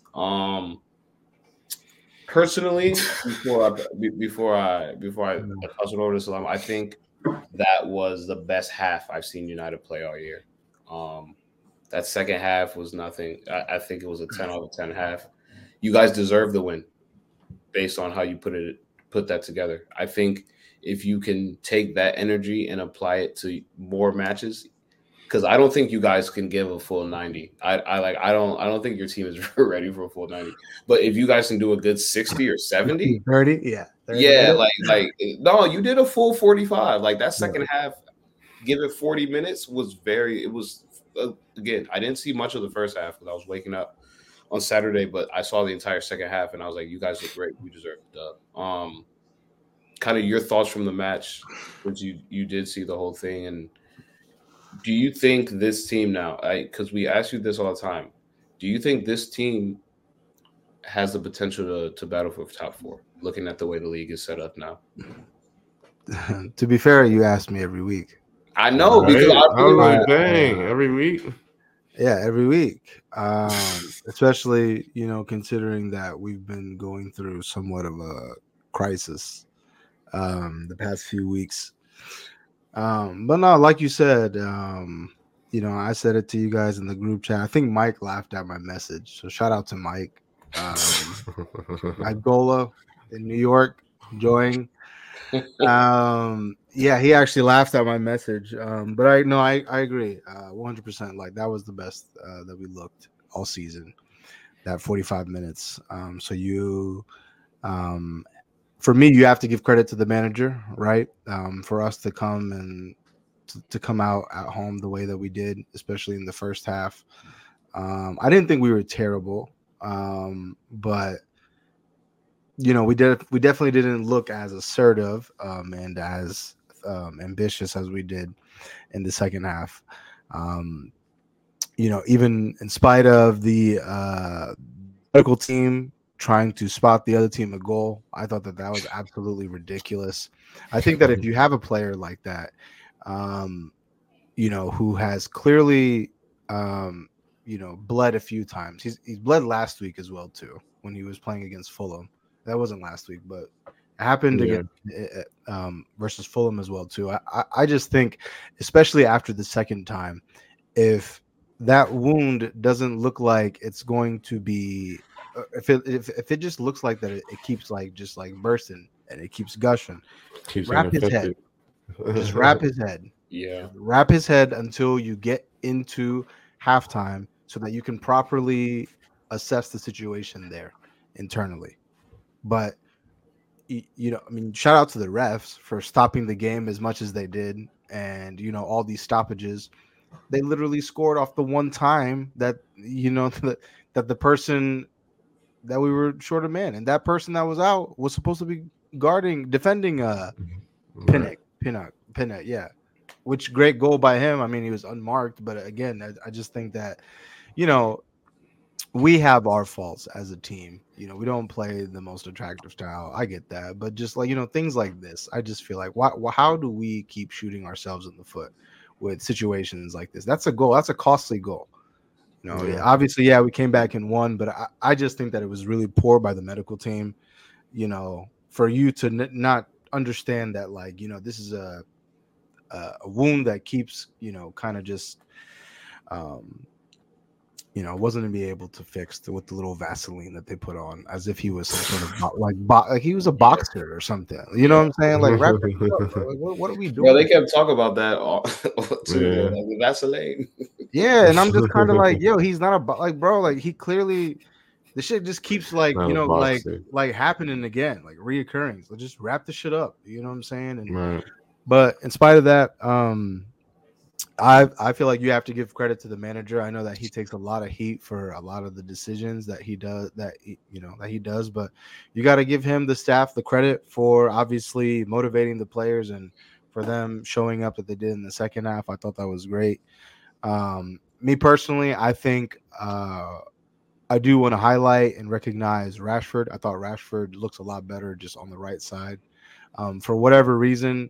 Personally, before I pass it over to Salam, I think that was the best half I've seen United play all year. That second half was nothing. I think it was a 10 out of 10 half. You guys deserve the win based on how you put that together. I think if you can take that energy and apply it to more matches, because I don't think you guys can give a full 90. I don't think your team is ready for a full 90. But if you guys can do a good 60 or 70, 30, yeah. 30 yeah, like no, you did a full 45. Like that second half, give it 40 minutes again, I didn't see much of the first half because I was waking up on Saturday, but I saw the entire second half and I was like, you guys look great. We deserve the dub. Kind of your thoughts from the match, which you did see the whole thing, and do you think this team now, because we ask you this all the time, do you think this team has the potential to battle for top 4, looking at the way the league is set up now? To be fair, you ask me every week. I know, right? Because every week. Yeah, every week. Especially, considering that we've been going through somewhat of a crisis the past few weeks. But no, like you said, I said it to you guys in the group chat. I think Mike laughed at my message, so shout out to Mike. Mike Gola in New York, enjoying. Yeah, he actually laughed at my message. But I agree, 100%. Like that was the best that we looked all season. That 45 minutes. For me, you have to give credit to the manager, right? For us to come and to come out at home the way that we did, especially in the first half. I didn't think we were terrible, but we definitely didn't look as assertive and as ambitious as we did in the second half. Even in spite of the medical team trying to spot the other team a goal, I thought that was absolutely ridiculous. I think that if you have a player like that, who has clearly, bled a few times. He's bled last week as well too when he was playing against Fulham. That wasn't last week, but it happened again versus Fulham as well too. I just think, especially after the second time, if that wound doesn't look like it's going to be, if it just looks like that, it keeps just bursting and it keeps gushing. Wrap his head. Just wrap his head. Yeah. Wrap his head until you get into halftime so that you can properly assess the situation there internally. But shout out to the refs for stopping the game as much as they did, and all these stoppages. They literally scored off the one time that that the person that we were short of man, and that person that was out was supposed to be defending Pinnock, yeah. Which great goal by him. I mean, he was unmarked, but again, I just think that we have our faults as a team. We don't play the most attractive style. I get that, but just things like this, I just feel like how do we keep shooting ourselves in the foot with situations like this? That's a goal. That's a costly goal. Obviously, we came back and won, but I just think that it was really poor by the medical team. For you to not understand that, this is a wound that keeps, kind of just, wasn't to be able to fix with the little Vaseline that they put on, as if he was some sort of like he was a boxer or something. You know what I'm saying? Like, what are we doing? Yeah, they kept talking about that too, like the Vaseline. Yeah, and I'm just kind of like, yo, he's not bro. He clearly, the shit just keeps like happening again, like reoccurring. So just wrap the shit up. You know what I'm saying? And but in spite of that, I feel like you have to give credit to the manager. I know that he takes a lot of heat for a lot of the decisions that he does, but you got to give him, the staff, the credit for obviously motivating the players and for them showing up that they did in the second half. I thought that was great. Me personally, I think I do want to highlight and recognize Rashford. I thought Rashford looks a lot better just on the right side. For whatever reason,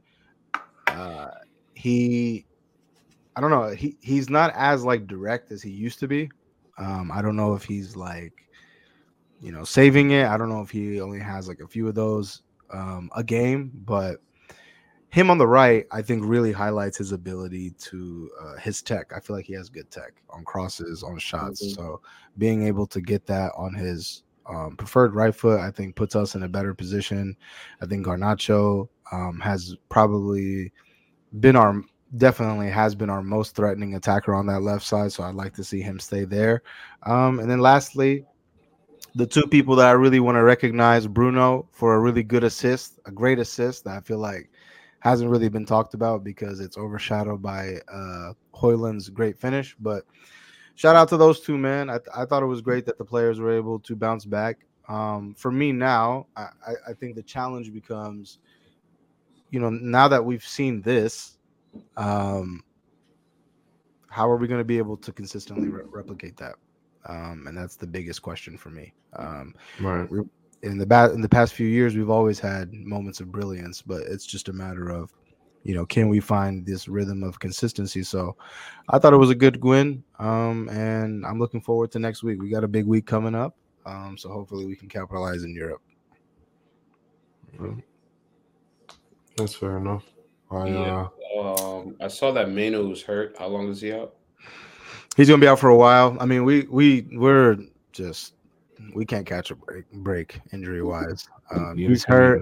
I don't know. He's not as direct as he used to be. I don't know if he's saving it. I don't know if he only has a few of those a game, but him on the right, I think, really highlights his ability to his tech. I feel like he has good tech on crosses, on shots. Mm-hmm. So being able to get that on his preferred right foot, I think, puts us in a better position. I think Garnacho has probably definitely has been our most threatening attacker on that left side. So I'd like to see him stay there. And then lastly, the two people that I really want to recognize, Bruno for a really good assist, a great assist that I feel like hasn't really been talked about because it's overshadowed by Højlund's great finish. But shout out to those two, man. I thought it was great that the players were able to bounce back. For me now, I think the challenge becomes, now that we've seen this, how are we going to be able to consistently replicate that? And that's the biggest question for me. Right. In the past few years, we've always had moments of brilliance, but it's just a matter of, can we find this rhythm of consistency? So I thought it was a good win. And I'm looking forward to next week. We got a big week coming up. So hopefully we can capitalize in Europe. That's fair enough. Yeah. I saw that Mano was hurt. How long is he out? He's gonna be out for a while. I mean, we're just we can't catch a break injury wise. He's hurt.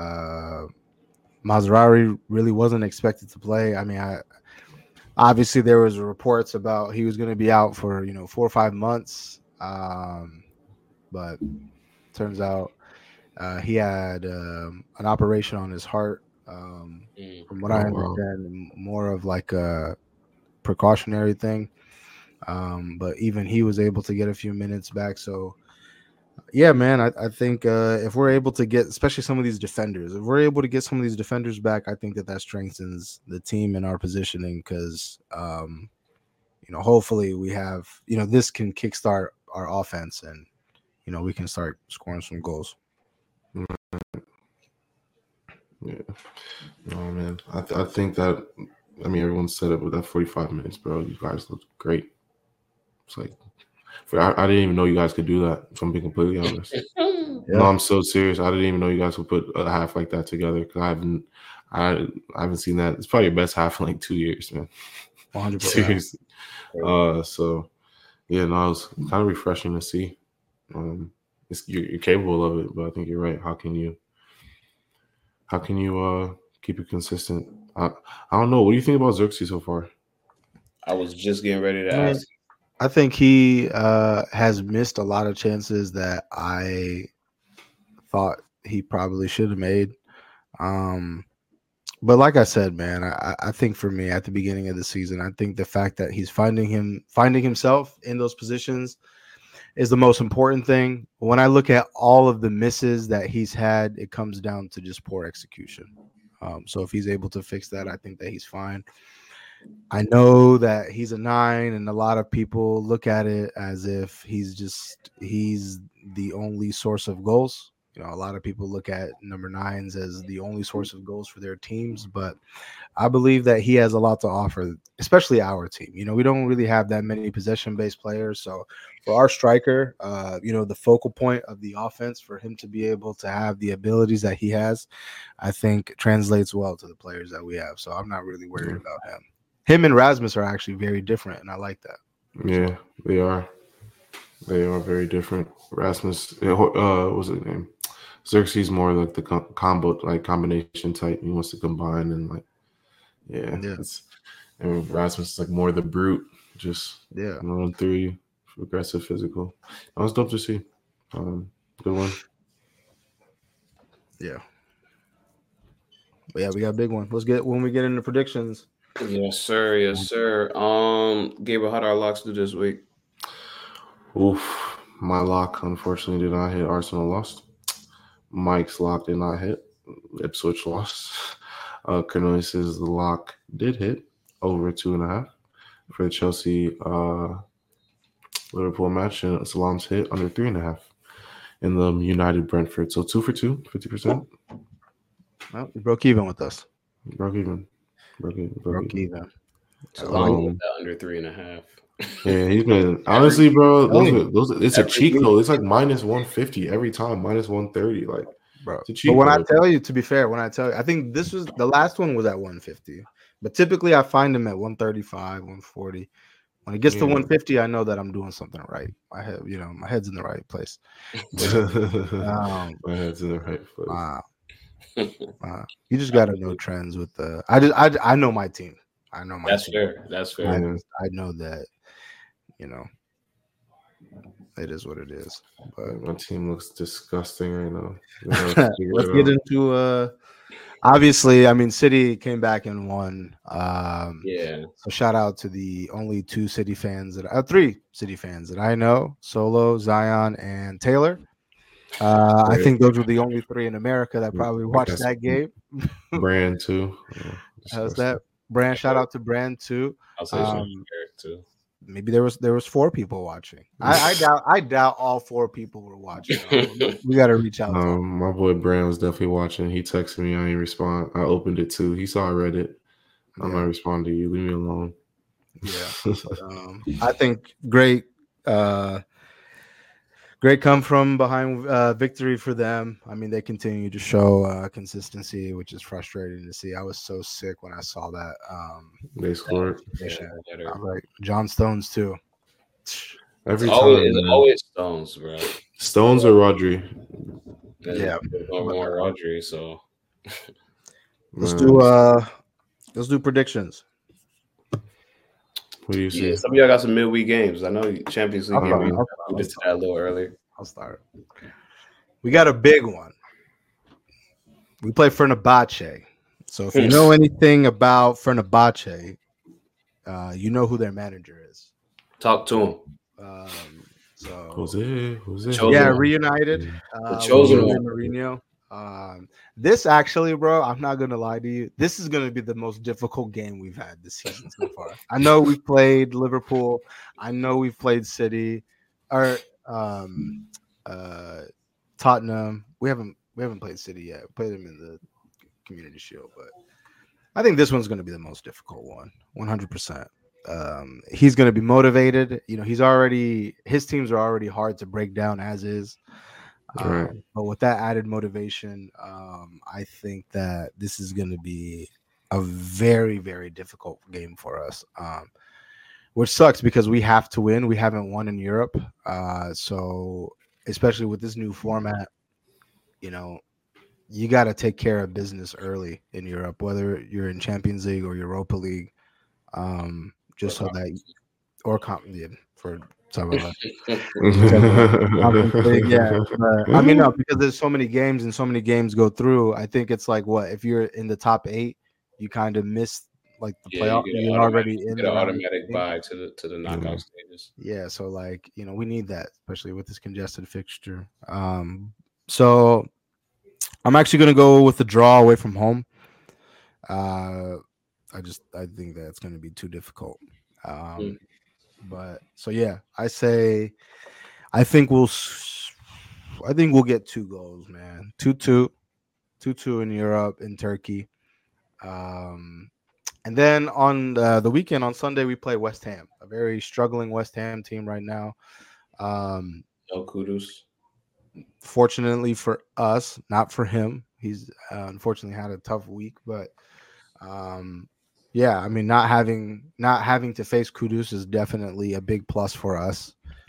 Maserati really wasn't expected to play. I mean, obviously there was reports about he was going to be out for 4 or 5 months, but turns out he had an operation on his heart. From what I understand, more of like a precautionary thing. But even he was able to get a few minutes back. So, yeah, man, I think if we're able to get, especially some of these defenders, if we're able to get some of these defenders back, I think that strengthens the team and our positioning because, hopefully we have, this can kickstart our offense and, we can start scoring some goals. Yeah. Oh, man. I think that, everyone said it with that 45 minutes, bro. You guys looked great. It's like, I didn't even know you guys could do that, if I'm being completely honest. Yeah. No, I'm so serious. I didn't even know you guys would put a half like that together because I haven't seen that. It's probably your best half in like 2 years, man. 100%. Seriously. So, yeah, no, it was kind of refreshing to see. You're capable of it, but I think you're right. How can you keep it consistent? I don't know. What do you think about Xerxes so far? I was just getting ready to ask. I think he has missed a lot of chances that I thought he probably should have made. But like I said, man, I think for me at the beginning of the season, I think the fact that he's finding himself in those positions is the most important thing. When I look at all of the misses that he's had, it comes down to just poor execution. So if he's able to fix that, I think that he's fine. I know that he's a 9 and a lot of people look at it as if he's the only source of goals. A lot of people look at number 9s as the only source of goals for their teams, but I believe that he has a lot to offer, especially our team. We don't really have that many possession-based players. So for our striker, the focal point of the offense, for him to be able to have the abilities that he has, I think translates well to the players that we have. So I'm not really worried about him. Him and Rasmus are actually very different, and I like that. Yeah, they are. They are very different. Rasmus, what's his name? Xerxes more like the combination type. He wants to combine and and Rasmus is like more the brute, just run through, aggressive, physical. That was dope to see. Good one. Yeah. But yeah, we got a big one. When we get into predictions. Yes, sir. Yes, sir. Gabriel, how did our locks do this week? Oof. My lock, unfortunately, did not hit. Arsenal lost. Mike's lock did not hit. Ipswich lost. Cornelius's lock did hit over 2.5 for the Chelsea Liverpool match, and Salam's hit under 3.5 in the United Brentford. So 2 for 2, 50%. Well, you broke even with us. Broke even. Salam under 3.5. Yeah, he's been honestly, bro. Those it's a cheat code. It's like minus 150 every time, minus 130. Like, bro. But when I tell you, to be fair, I think this was the last one was at 150. But typically, I find him at 135, 140. When it gets to 150, I know that I'm doing something right. My head's in the right place. My head's in the right place. You just got to know trends with the. I know my team. I know my team. That's fair. I know that. It is what it is. But my team looks disgusting right now. Let's get into. Obviously, City came back and won. So shout out to the only 2 City fans 3 City fans that I know: Solo, Zion, and Taylor. I think those were the only 3 in America that probably watched that game. Brand too. How's that? Brand, shout out to Brand too. I'll say Eric too. Maybe there was 4 people watching. I doubt all 4 people were watching. We got to reach out. My boy Brand was definitely watching. He texted me. I didn't respond. I opened it too. He saw I read it. I'm not responding to you. Leave me alone. Yeah. I think great. Great come from behind victory for them. I mean, they continue to show consistency, which is frustrating to see. I was so sick when I saw that. They scored Yeah, I was like, John Stones too. every it's time. always Stones, bro. Stones or Rodri. And Yeah. more Rodri. So Let's Man, do predictions. what do you see? yeah, some of y'all got some midweek games. I know Champions League game. We I'll did that a little earlier. I'll start. We got a big one. We play Fenerbahce. So if you know anything about Fenerbahce, you know who their manager is. Talk to him. So Jose. yeah, reunited. The chosen one. Mourinho. This actually, bro, I'm not gonna lie to you. This is gonna be the most difficult game we've had this season so far. I know we've played Liverpool. I know we've played City, or Tottenham. We haven't played City yet. We played them in the Community Shield, but I think this one's gonna be the most difficult one. 100%. He's going to be motivated. You know, his teams are already hard to break down as is. Right. But with that added motivation, I think that this is going to be a very, very difficult game for us, which sucks because we have to win. We haven't won in Europe. So especially with this new format, you know, you got to take care of business early in Europe, whether you're in Champions League or Europa League. Just so that, or for some of us. Yeah, I mean, no, because there's so many games and so many games go through. I think it's like if you're in the top 8, you kind of miss like the playoff. You're already in the automatic bye to the knockout stages. Yeah, so like we need that, especially with this congested fixture. So I'm actually gonna go with the draw away from home. I think that's going to be too difficult. But so yeah, I think we'll get 2 goals, man. 2-2 in Europe, in Turkey. And then on the weekend on Sunday we play West Ham, a very struggling West Ham team right now. No kudos. Fortunately for us, not for him. He's unfortunately had a tough week, but yeah, I mean, not having to face Kudus is definitely a big plus for us.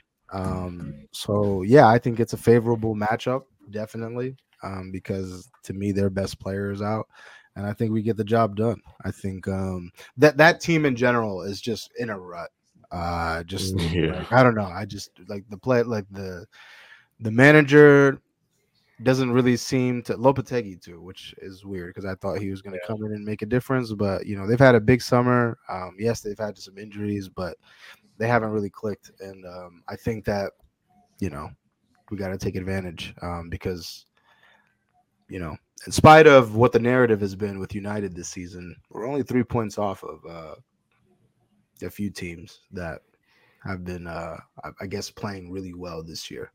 So yeah, I think it's a favorable matchup, definitely, because to me their best player is out, and I think we get the job done. I think that team in general is just in a rut. I don't know. I just like the manager doesn't really seem to Lopetegui too, which is weird because I thought he was going to come in and make a difference. But they've had a big summer. Yes, they've had some injuries, but they haven't really clicked. And I think that we got to take advantage because in spite of what the narrative has been with United this season, we're only 3 points off of a few teams that have been, I guess, playing really well this year.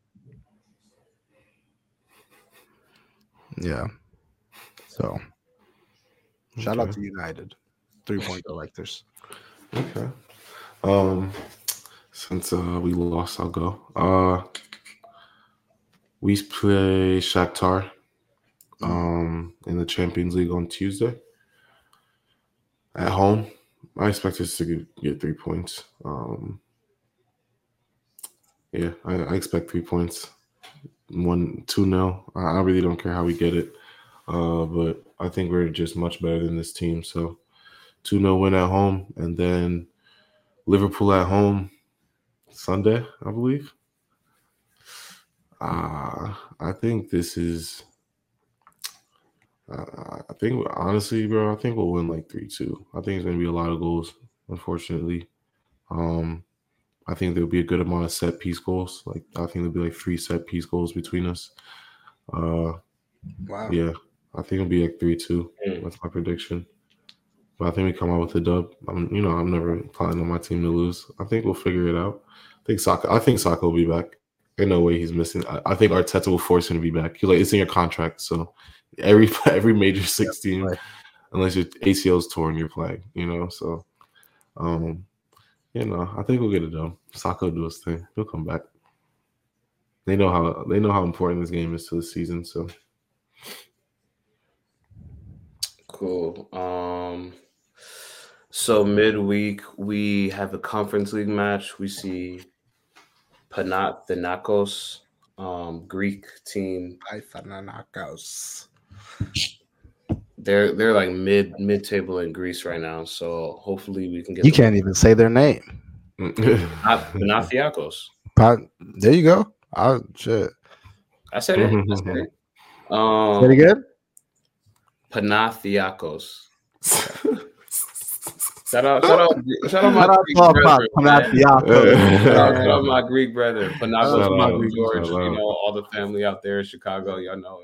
Yeah. So shout out to United, 3-point collectors. Okay. Since we lost, I'll go. We play Shakhtar in the Champions League on Tuesday at home. I expect us to get 3 points. Yeah, I expect 3 points. 2-0. I really don't care how we get it, but I think we're just much better than this team. So 2-0 win at home, and then Liverpool at home Sunday, I believe. I think this is. I think honestly, bro, I think we'll win like 3-2. I think it's gonna be a lot of goals. Unfortunately, I think there'll be a good amount of set piece goals. Like I think there'll be like 3 set piece goals between us. Wow. Yeah, I think it'll be like 3-2. That's my prediction. But I think we come out with a dub. I'm never planning on my team to lose. I think we'll figure it out. I think Saka will be back. Ain't no way he's missing. I think Arteta will force him to be back. He's like, it's in your contract. So every major 16, unless your ACL's torn, you're playing. So I think we'll get it done. Saka will do his thing. He'll come back. They know how important this game is to the season. So cool. So midweek we have a conference league match. We see Panathinaikos, Greek team. Panathinaikos. They're like mid table in Greece right now. So hopefully we can get. You can't even say their name. Panathinaikos. There you go. Oh shit. I said it. Say it again. Panathinaikos. Shout out my Greek brethren. Shout out my Greek brethren. Panathinaikos, my George, all the family out there in Chicago. Y'all know.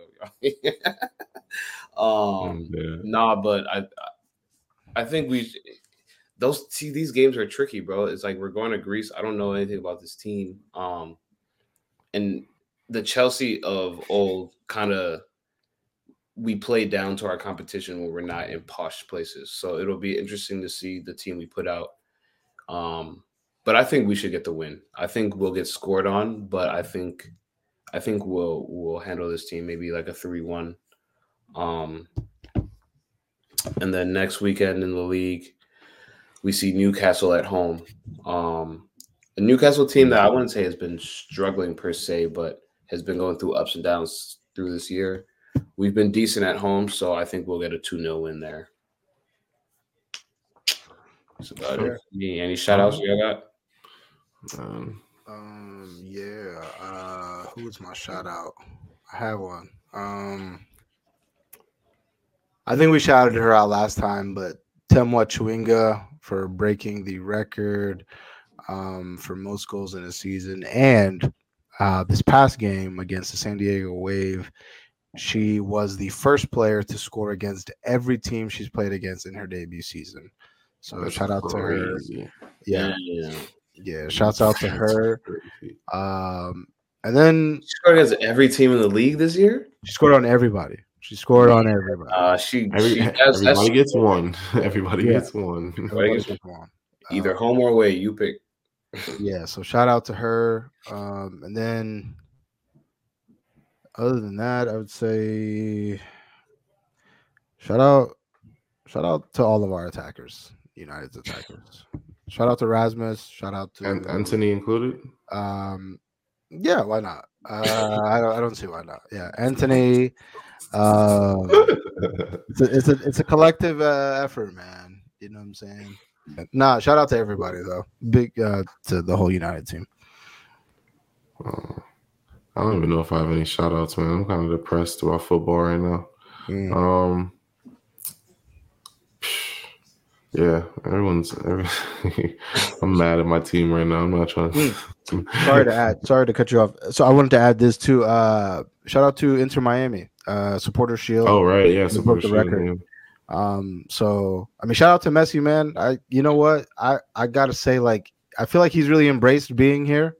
But I think these games are tricky, bro. It's like we're going to Greece. I don't know anything about this team. And the Chelsea of old kind of we play down to our competition when we're not in posh places. So it'll be interesting to see the team we put out. But I think we should get the win. I think we'll get scored on, but I think we'll handle this team maybe like a 3-1. And then next weekend in the league, we see Newcastle at home. A Newcastle team that I wouldn't say has been struggling per se, but has been going through ups and downs through this year. We've been decent at home, so I think we'll get a 2-0 win there. That's about it. Any shout outs you got? Who's my shout out? I have one. I think we shouted her out last time, but Temwa Chewinga for breaking the record for most goals in a season. And this past game against the San Diego Wave, she was the first player to score against every team she's played against in her debut season. So shout out to her. Yeah. Shouts out to her. And then she scored against every team in the league this year. She scored on everybody. She scored on everybody. Everybody gets one. Everybody gets one. Either home or away, you pick. Yeah, so shout out to her. And then other than that, I would say shout out to all of our attackers, United's attackers. Shout out to Rasmus. Shout out to Anthony included. Yeah, why not? I don't see why not. Yeah, Anthony. It's a collective effort, man. You know what I'm saying? Nah, shout out to everybody though. Big to the whole United team. I don't even know if I have any shout outs, man. I'm kind of depressed about football right now. Yeah, I'm mad at my team right now. I'm not trying to Sorry to cut you off. So I wanted to add this too. Shout out to Inter Miami, Supporter Shield. Oh right, yeah, Supporter Shield. Record. So I mean, shout out to Messi, man. You know what? I gotta say, like, I feel like he's really embraced being here.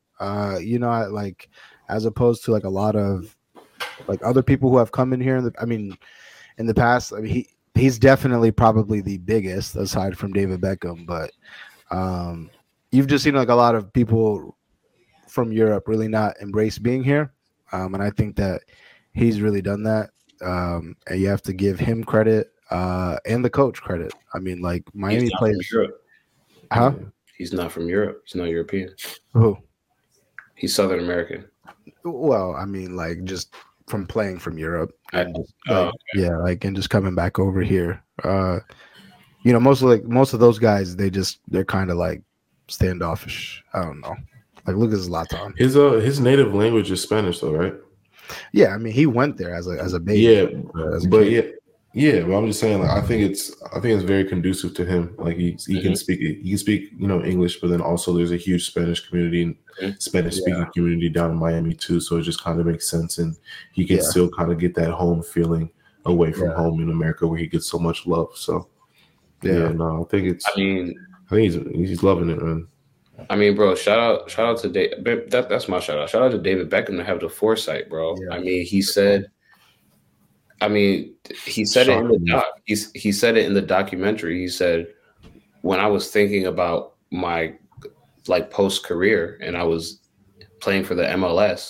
As opposed to like a lot of like other people who have come in here in the past. I mean, he's definitely probably the biggest aside from David Beckham, but you've just seen like a lot of people from Europe really not embrace being here. And I think that he's really done that. And you have to give him credit and the coach credit. I mean, like Miami plays. Huh? He's not from Europe. He's not European. Who? He's Southern American. Well, I mean, like just from playing from Europe, and just coming back over here. Most of those guys, they're kind of like standoffish. I don't know. Like Lucas Zlatan. His native language is Spanish, though, right? Yeah, I mean, he went there as a baby. Yeah, but I'm just saying, like, I think it's very conducive to him. Like he can speak English, but then also there's a huge Spanish community and Spanish speaking community down in Miami too. So it just kind of makes sense, and he can still kind of get that home feeling away from home in America where he gets so much love. So I think he's loving it, man. I mean, bro, shout out to David. That's my shout out. Shout out to David Beckham to have the foresight, bro. Yeah. I mean, he said it in the doc. He said it in the documentary. He said, when I was thinking about my like post career and I was playing for the MLS,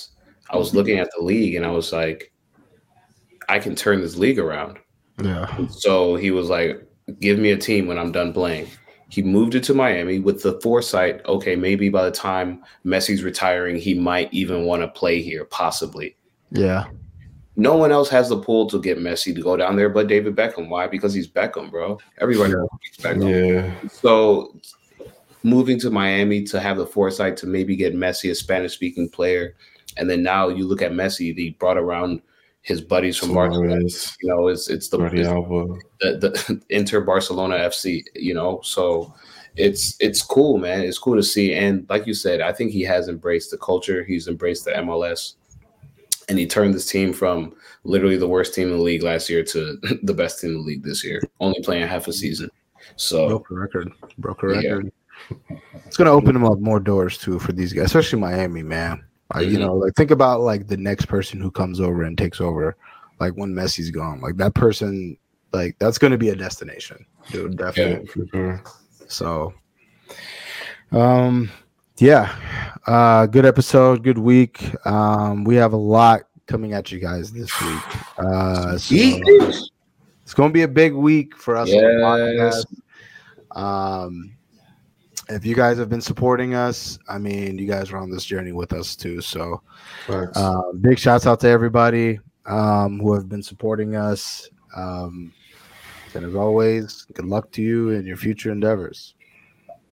I was looking at the league and I was like, I can turn this league around. Yeah. So he was like, give me a team when I'm done playing. He moved it to Miami with the foresight, okay, maybe by the time Messi's retiring, he might even want to play here, possibly. Yeah. No one else has the pull to get Messi to go down there but David Beckham. Why? Because he's Beckham, bro. Everybody likes Beckham. Yeah. So moving to Miami to have the foresight to maybe get Messi, a Spanish-speaking player, and then now you look at Messi, he brought around his buddies from Barcelona. You know, it's the Inter Barcelona FC. You know, so it's cool, man. It's cool to see, and like you said, I think he has embraced the culture. He's embraced the MLS. And he turned this team from literally the worst team in the league last year to the best team in the league this year, only playing half a season. So broke a record. Yeah. It's gonna open him up more doors too for these guys, especially Miami, man. You know, like think about like the next person who comes over and takes over, like when Messi's gone. Like that person, like that's gonna be a destination, dude. Definitely. Yeah, for sure. So, good episode, good week. We have a lot coming at you guys this week. So it's going to be a big week for us. Yes. If you guys have been supporting us, I mean, you guys are on this journey with us too. So, big shouts out to everybody who have been supporting us. And as always, good luck to you in your future endeavors.